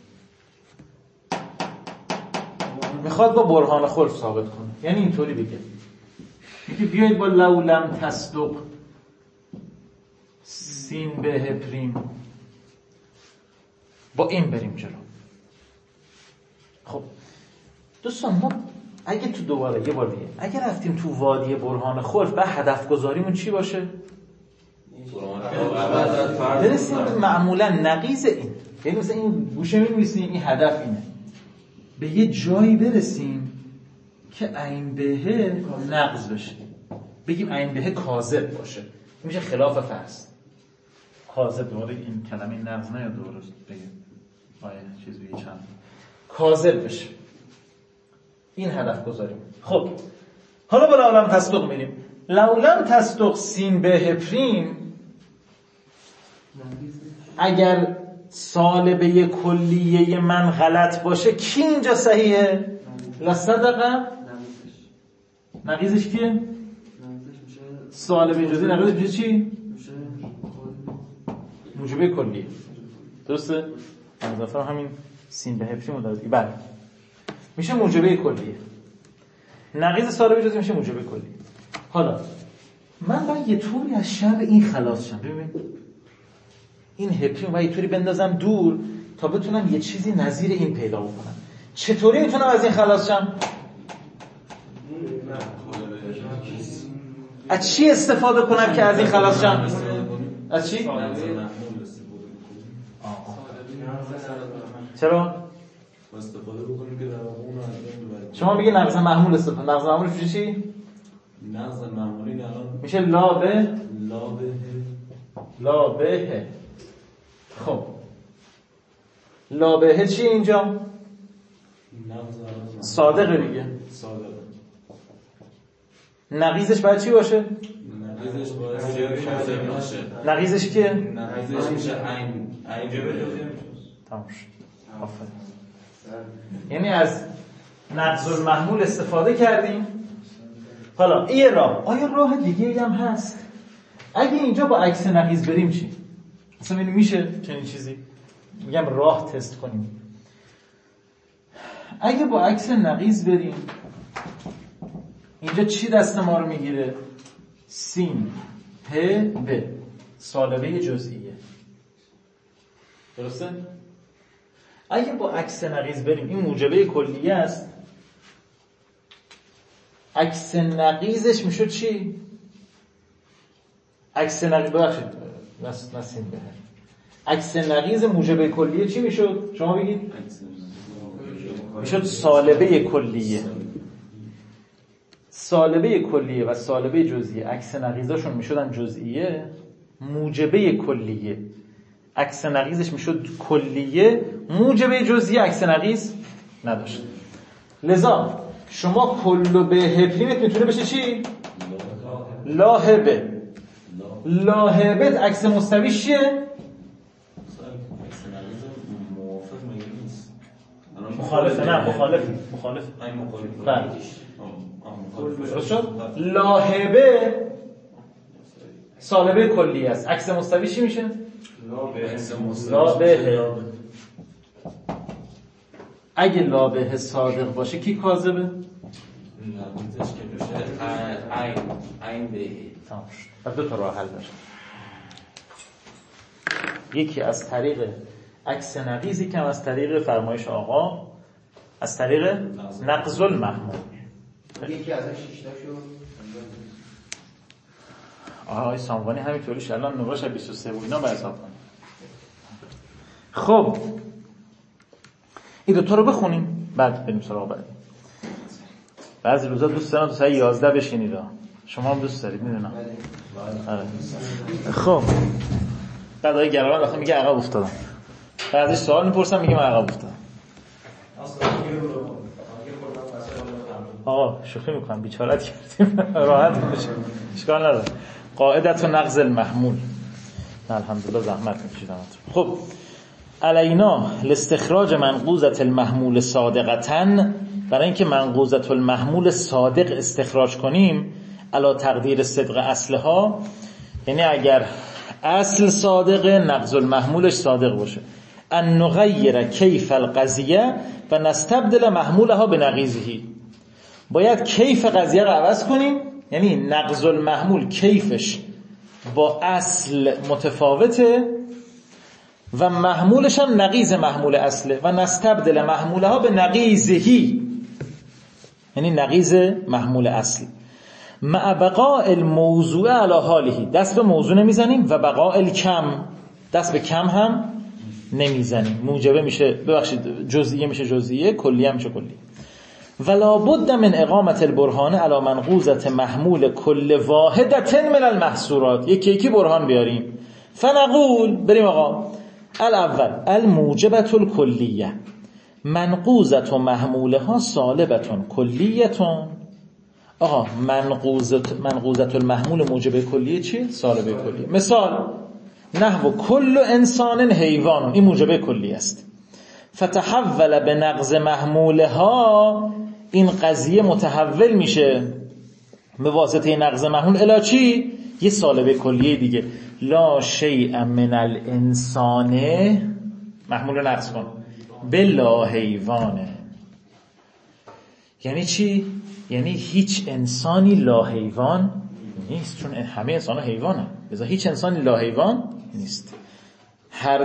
میخواد با برهان خلف ثابت کنه. یعنی اینطوری بگه که بیایید با لولم تصدق سین به پریم با این بریم جلو. خب دوستان ما اگه تو دوباره یه بار دیگه اگه رفتیم تو وادی برهان خلف و هدف گذاریمون چی باشه؟ برسیم معمولا نقیض این، یعنی مثلا این گوشه می‌نویسیم این هدف اینه، به یه جایی برسیم که عین بهه نقض بشه، بگیم عین بهه کاذب باشه، میشه خلاف فرض. کاذب دوباره این کلمه نقض نه یا درست بگیم آیا چیز بگی چند کاذب بشه، این هدف گذاریم. خب حالا با لولم تصدق میریم. لولم تصدق سین به پریم اگر سالبه کلیه من غلط باشه کی اینجا صحیحه؟ لصدقه نقیضش کیه؟ سالبه جزئی نقیضش میشه چی؟ موجبه کلیه. درسته؟ مظفر همین سین به پریم رو داره. بله میشه موجبه کلیه. نقیض سالبه جزئی میشه موجبه کلیه. حالا من باید یه طوری از شر این خلاص شم. ببین این هپریم و یه طوری بندازم دور تا بتونم یه چیزی نظیر این پیدا بکنم. چطوری میتونم از این خلاص شم؟ از چی استفاده کنم که از این خلاص شم؟ از چی؟ چرا؟ استفاده بکنیم که در واقع اون رو از بین ببریم. شما میگه نقض محمول استفاده. نقض محمول میشه چی؟ نقض معمولی الان میشه لا به لا به خب لا به چی اینجا؟ نقض صادقه دیگه. صادقه. نقیضش باید چی باشه؟ نقیضش باید جزئی باشه. نقیضش کیه؟ نقیضش میشه عین جبه جزئی. تمام شد. آفرین. یعنی از نقض المحمول استفاده کردیم. حالا این راه، آیا راه دیگه هم هست؟ اگه اینجا با عکس نقیض بریم چی؟ اصلا ببینیم میشه چنین چیزی؟ میگم راه تست کنیم. اگه با عکس نقیض بریم اینجا چی دست ما رو میگیره؟ سین ه ب سالبه جزئیه. درسته؟ اگه با عکس نقیض بریم این موجبه کلیه است. عکس نقیضش میشد چی؟ عکس نقیض ببخشید نسیم به عکس نقیض موجبه کلیه چی میشد؟ شما بگید. میشد سالبه کلیه. سالبه کلیه و سالبه جزئیه عکس نقیضاشون میشدن جزئیه. موجبه کلیه عکس نقیضش میشد کلیه. موجبه جزئیه عکس نقیض نداشت. لذا شما کل به پریمت میتونه بشه چی؟ لاهبه. لاهبه عکس مستویش چیه؟ مخالفه. نه مخالفه. بله درست شد. لاهبه سالبه کلی است. عکس مستوی چی میشه؟ لابه. اگه لابه صادق باشه کی کاذبه؟ نقیضش که میشه عین به. تمام شد. و دو تا راه حل داره. یکی از طریق عکس نقیضی که از طریق فرمایش آقا از طریق نقض المحمول. یکی ازش 6 تا شد. آقای ساموانی همینطوریش الان نمرش 23 و اینا به حساب کنیم. خب این دو تا رو بخونیم بعد بریم سراغ بعدی. بعضی روزا دوست دارم تا ساعت 11 بشینید. شما هم دوست دارید میدونم. آره. خب بعد آقای گراوند وقتی میگه عقب افتادم. بعد ازش سوال میپرسم میگه من عقب افتادم. آقا شوخی میکنم بیچارت کردیم. راحت بشه اشکال نداره. قاعدت و نقض المحمول. الحمدلله زحمت میکشیدم. خب علینا لاستخراج منقوزة المحمول صادقتن، برای اینکه منقوزة المحمول صادق استخراج کنیم علی تقدیر صدق اصلها، یعنی اگر اصل صادقه نقض المحمولش صادق باشه، ان نغیر کیف القضیه و نستبدل محمولها به نقیضه، باید کیف قضیه رو عوض کنیم، یعنی نقض المحمول کیفش با اصل متفاوته و محمولش هم نقیض محمول اصله و نستبدل محمولها به نقیضهی، یعنی نقیض محمول اصل، مع بقاء الموضوع علی حاله، دست به موضوع نمیزنیم و بقاء الکم، دست به کم هم نمیزنیم. موجبه میشه ببخشید جزئیه میشه جزئیه، کلیه میشه کلیه. ولا بد من اقامت البرهان علی منقوزة محمول کل واحدة من المحصورات، یکی برهان بیاریم. فنقول بریم آقا الاول الموجبة الکلیه منقوزة محمولها سالبة کلیه. آقا منقوزة المحمول موجبه کلیه چیه؟ سالبه کلیه. مثال نحو کل انسان حیوان، این موجبه کلیه است. فتحول به نقض محمولها، این قضیه متحول میشه به واسطه نقض محمول الی چی؟ یه سالبه کلیه دیگه. لا شیء من الانسان، محمول رو نقض کن، بلا حیوانه. یعنی چی؟ یعنی هیچ انسانی لا حیوان نیست، چون همه انسان ها حیوانه، لذا هیچ انسانی لا حیوان نیست. هر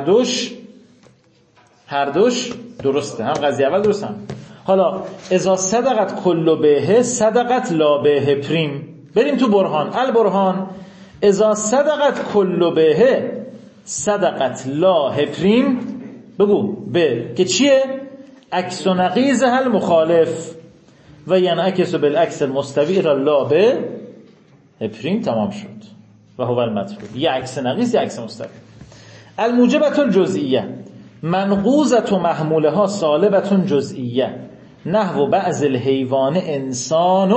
دوش درسته، هم قضیه اول درسته هم. حالا اذا صدقت کل به صدقت لا به پریم، بریم تو برهان. البرهان اذا صدقت کل به صدقت لا هپریم، بگو به که چیه؟ عکس و نقیض هل مخالف و ینعکس بالعکس المستوی را لا به هپریم. تمام شد. و هو المطلوب. یه عکس نقیض یه عکس مستوی. الموجبة الجزئیه منقوزة محمولها سالبة جزئیه نحو بعض الحیوان انسان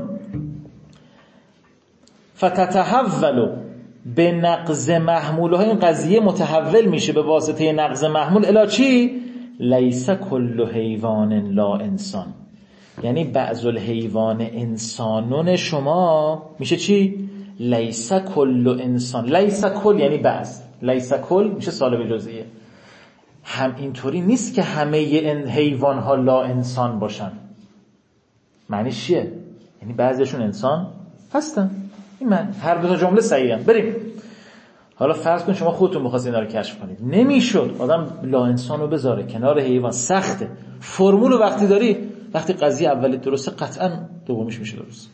فتتحول به نقض محمولها. این قضیه متحول میشه به واسطه نقض محمول الی چی؟ لیس کل حیوان لا انسان، یعنی بعض الحیوان انسانون شما میشه چی؟ لیس کل انسان. لیس کل یعنی بعض، لیس کل میشه سالب جزئیه. هم اینطوری نیست که همه این حیوان ها لا انسان باشن. معنیش چیه؟ یعنی بعضیشون انسان هستن. این من هر دو تا جمله صحیحن. بریم حالا فرض کن شما خودتون بخواید اینا رو کشف کنید. نمیشد آدم لا انسان رو بذاره کنار حیوان، سخته. فرمول رو وقتی داری، وقتی قضیه اولی درسته قطعا دومیش میشه درست.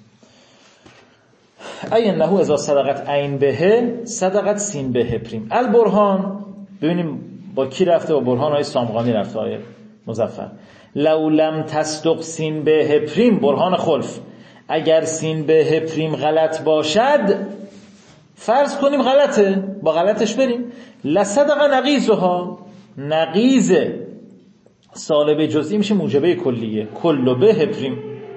ای انه اذا صدقت عین به صدقت سین به پریم. البرهان ببینیم با کی رفته؟ با برهان های سامغانی رفته های مظفر. لو لم تصدق سین به پریم، برهان خلف، اگر سین به پریم غلط باشد، فرض کنیم غلطه، با غلطش بریم، لصدق نقیزها، نقیز سالب جزئی میشه موجبه کلیه، کل به پریم.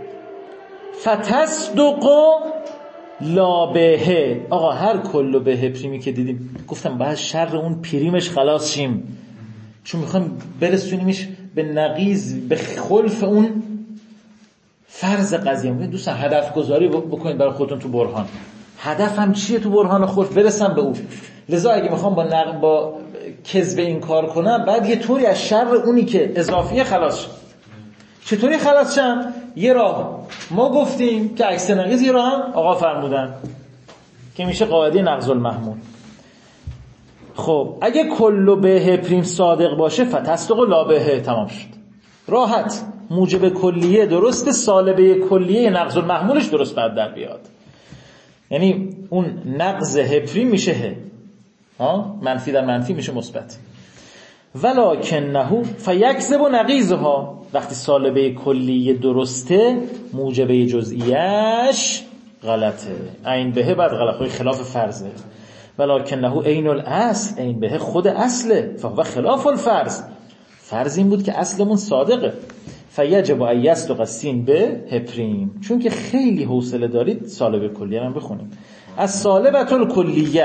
فتصدق لا به. آقا هر کل به پریمی که دیدیم گفتم باید شر اون پریمش خلاص شیم، چون میخوایم برسونیمش به نقیض، به خلف اون فرض قضیه. دوستان هدف گذاری بکنید برای خودتون تو برهان. هدفم چیه تو برهان خلف؟ برسم به اون. لذا اگه میخوام با کذب این کار کنم، بعد یه طوری از شر اونی که اضافیه خلاص شم. چطوری خلاص شم؟ یه راه ما گفتیم که عکس نقیض، یه راه هم آقا فرمودن که میشه قاعده نقض المحمول. خب اگه کل به پریم صادق باشه فتصدق لا به، تمام شد. راحت موجب کلیه درست، سالبه کلیه نقض المحمولش درست بعد در بیاد. یعنی اون نقض پریم میشه منفی در منفی میشه مثبت. ولکنه فیکذب نقیضها، وقتی سالبه کلیه درسته موجبه جزئیش غلطه. عین به بعد غلط، خلاف فرضه. ولکنه عین الاصل، عین به خود اصله، فهو خلاف الفرض. فرض این بود که اصلمون صادقه. فیجب ان یصدق سین به پریم. چون که خیلی حوصله دارید سالبه کلیه رو بخونیم. از سالبه الکلیه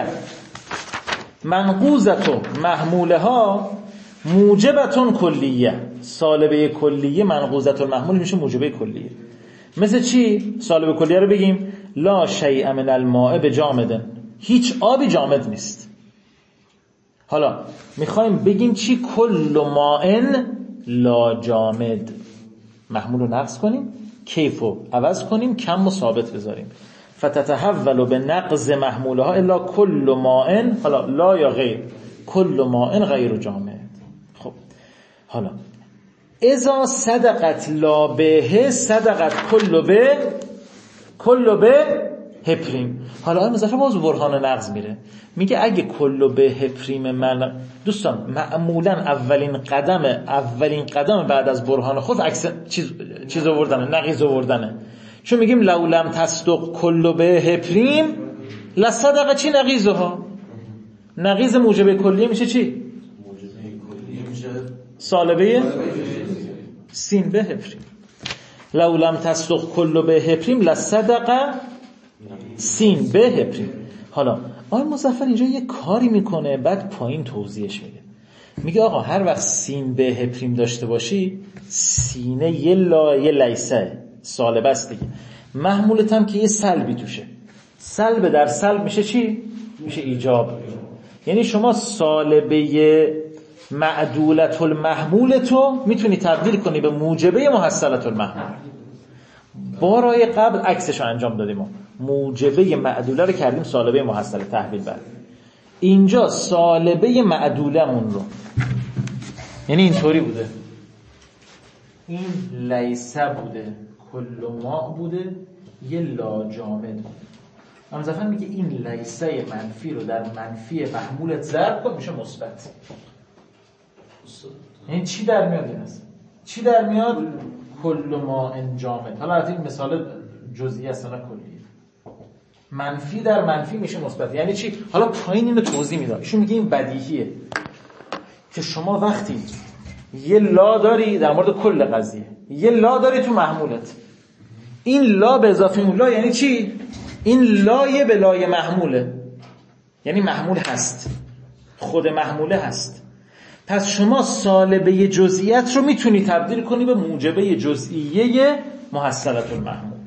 منقوزه محمولها موجبتون کلیه. سالبه کلیه منقوزه المحمول میشه موجبه کلیه. مثل چی؟ سالبه کلیه رو بگیم لا شیء من الماء بجامد، هیچ آبی جامد نیست. حالا میخوایم بگیم چی؟ کل ماء لا جامد. محمول رو نقص کنیم، کیف رو عوض کنیم، کم و ثابت بذاریم. فتتحول به نقض محمولها الا کل ماء، حالا لا یا غیر، کل ماء غیر جامد. خب حالا اذا صدقت لا به صدقت کل به هپریم. حالا آقای مظفر باز برهان نقض میره، میگه اگه کل به هپریم من، دوستان معمولا اولین قدم بعد از برهان خود عکس چیز آوردنه، نقیض آوردنه. چون میگیم لو لم تصدق کل به هپریم لصدق چی؟ نقیضها. نقیض موجب کلیه میشه چی؟ سالبه سین به هپریم. لو لم تصدق کل به هپریم لصدق سین به هپریم. حالا آقای مظفر اینجا یه کاری میکنه، بعد پایین توضیحش میده. میگه آقا هر وقت سین به هپریم داشته باشی، سینه یه لیسه سالبه است دیگه، محمولت هم که یه سلبی توشه، سلب در سلب میشه چی؟ میشه ایجاب. یعنی شما سالبه معدولت المحمول تو میتونی تبدیل کنی به موجبه محصلت المحمول. بارای قبل عکسش رو انجام دادیم، موجبه معدوله رو کردیم سالبه محصله تحویل بعد. اینجا سالبه معدولمون رو، یعنی اینطوری بوده، این لیسه بوده، کل ما بوده، یه لا جامد. همزفن میگه این لیسه منفی رو در منفی محمولت ضرب کن میشه مثبت. یعنی چی در میاد این است؟ چی در میاد؟ کل ما انجامد. حالا این مثال جزئی است نه کلیه. منفی در منفی میشه مثبت. یعنی چی؟ حالا پایین اینو توضیح میدم. ایشون میگه این بدیهیه که شما وقتی یه لا داری در مورد کل قضیه، یه لا داری تو محمولت، این لا به اضافه اون لا یعنی چی؟ این لایه به لای محموله، یعنی محمول هست، خود محموله هست. پس شما سالبه جزئیت رو میتونی تبدیل کنی به موجبه جزئیه محصلة المحمول.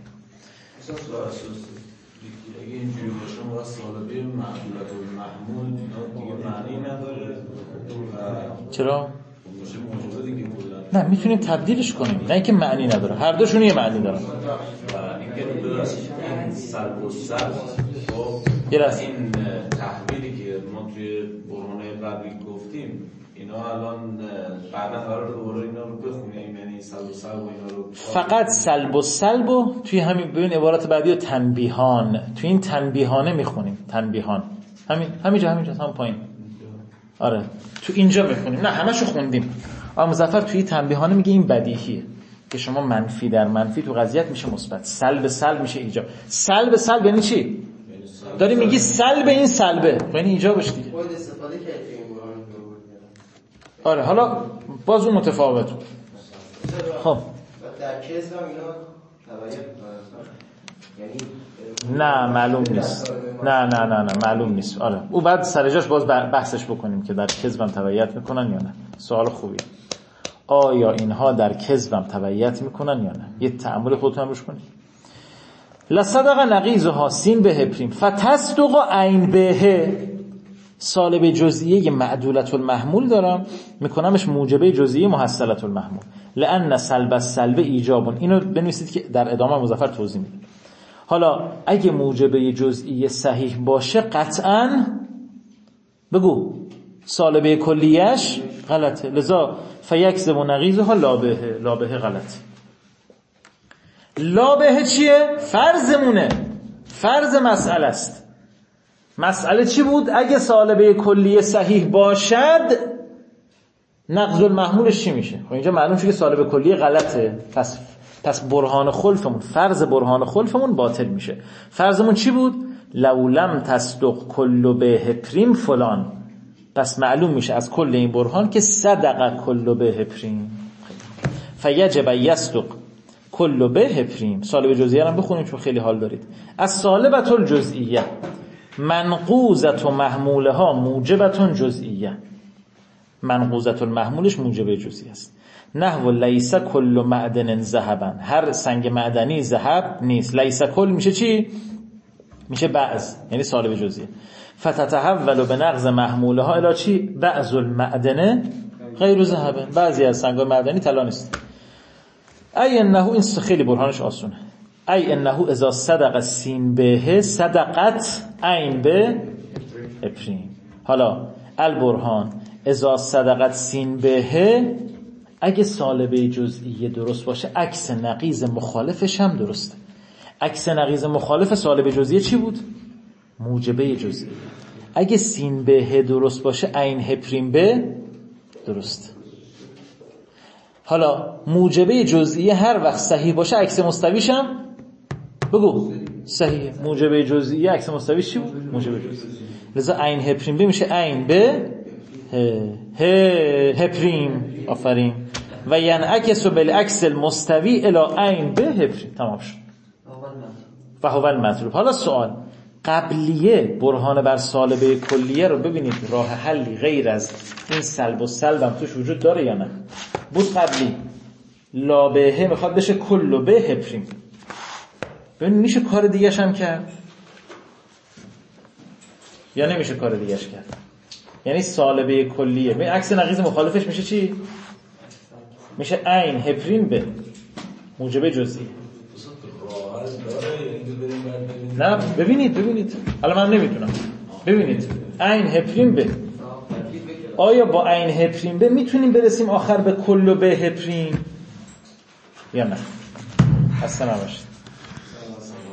اگه اینجوری باشه ما سالبه محمولة المحمول دیگه معنی نداره. چرا؟ باشه موجبه دیگه کلا. نه میتونیم تبدیلش کنیم، نه اینکه معنی نداره، هر دوشون یه معنی دارن. اینکه این سلب و سلب این تحویلی که ما توی برهان قبلی گفتیم اینا الان بعدا قرار دوباره اینا رو بخونیم، یعنی سلب و سلب و اینا رو فقط سلب و سلب و توی همین ببین عبارت بعدی رو تنبیهان، توی این تنبیهانه میخونیم. تنبیهان همینجا هم پایین. آره تو اینجا بخونیم، نه همشو خوندیم. مظفر توی تنبیهانه میگه این بدیهیه که شما منفی در منفی تو قضیت میشه مثبت، سلب سلب میشه ایجاب. سلب سلب یعنی چی؟ داری میگی سلب این سلبه، یعنی ایجابش دیگه. خود استفاده کردی این برهان رو. آره حالا باز اون متفاوته. خب در کسب هم اینا تبعیت یعنی نه معلوم نیست. نه معلوم نیست. آره او بعد سر جاش باز بحثش بکنیم که در کذبم تبعیت میکنن یا نه. سوال خوبیه. آیا اینها در کذبم تبعیت میکنن یا نه؟ یه تأمل خودتون روش کنید. لصدق نقیضها سین به پریم فتصدق عین به سالب جزئیه معدولة المحمول دارم میکنمش موجبه جزئیه محصلة المحمول. لأن سلب السلب ایجاب. اینو بنویسید که در ادامه مظفر توضیح میدم. حالا اگه موجبه جزئیه صحیح باشه قطعاً بگو سالبه کلیش غلطه، لذا فیکذب نقیضها لابه غلطه. لابه چیه؟ فرضمونه، فرض مسئله است. مسئله چی بود؟ اگه سالبه کلیه صحیح باشد نقض المحمولش چی میشه؟ خب اینجا معلوم شد که سالبه کلیه غلطه، پس برهان خلفمون، فرض برهان خلفمون باطل میشه. فرضمون چی بود؟ لو لم تصدق کل به پریم فلان. پس معلوم میشه از کل این برهان که صدق کل به پریم. فیجب یصدق کل به پریم. سالب جزئیه هم بخونیم چون خیلی حال دارید. از سالبة الجزئیه منقوزة محمولها موجبة جزئیه. منقوزة المحمولش موجبه جزئیه است. نحو لیس کل معدن ذهبا. هر سنگ معدنی ذهب نیست. لیس کل میشه چی؟ میشه بعض، یعنی سالب جزئیه. فتتحول به نقض محمولها الی چی؟ بعض المعدن غیر ذهب. بعضی از سنگ معدنی طلا نیست. ای انه، این خیلی برهانش آسونه. ای انه اذا صدق سین به صدقت عین به پریم. حالا البرهان اذا صدقت سین به، اگه سالبه جزئیه درست باشه عکس نقیض مخالفش هم درسته. عکس نقیض مخالف سالبه جزئیه چی بود؟ موجبه جزئیه. اگه سین به درست باشه عین ه پریم به درست. حالا موجبه جزئیه هر وقت صحیح باشه عکس مستویش هم بگو صحیح. موجبه جزئیه عکس مستویش چی بود؟ موجبه جزئیه. لذا عین ه پریم به میشه عین به ه پریم. آفرین. و ینعکس بالعکس المستوی الی عین به ه پریم. تمام شد. و هو المطلوب. حالا سوال قبلیه برهان بر سالبه کلیه رو ببینید راه حلی غیر از این سلب و سلب هم توش وجود داره یا نه؟ بود قبلی لابه میخواد بشه کل به پریم. ببین میشه کار دیگه هم کرد یا نمیشه کار دیگه کرد؟ یعنی سالبه کلیه ببین عکس نقیض مخالفش میشه چی؟ میشه عین ه پریم به موجبه جزئی. نه ببینید الان من نمیتونم. ببینید عین ه پریم به، آیا با عین ه پریم به میتونیم برسیم آخر به کل و به ه پریم یا نه؟ اصلا نباشید.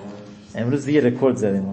امروز دیگه رکورد زدیم.